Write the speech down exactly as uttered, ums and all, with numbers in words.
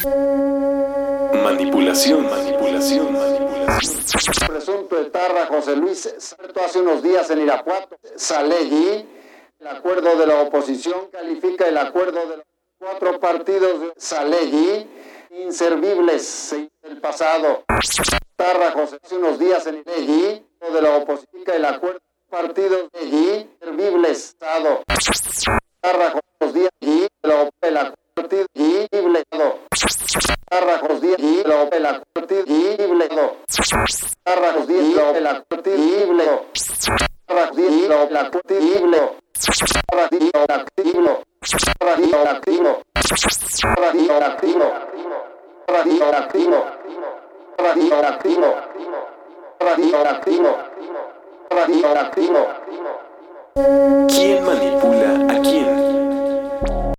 Manipulación, manipulación, manipulación. Presunto etarra José Luis Sarto hace unos días en Irapuato. Salegui, el acuerdo de la oposición califica el acuerdo de los cuatro partidos de Salegui inservibles del pasado. Etarra José hace unos días en Salegui de la oposición califica el acuerdo de los partidos de inservibles pasado. Etarra José unos días de la el acuerdo inservible Tarrajos días y lo pela cortible no. Tarrajos días y lo pela cortible no. Tarrajos días y lo pela cortible no. Tarrajos días y lo activo. Tarrajos días activo. Tarrajos días activo. Tarrajos días activo. Tarrajos días activo. Tarrajos días activo. Tarrajos días activo. ¿Quién manipula a quién?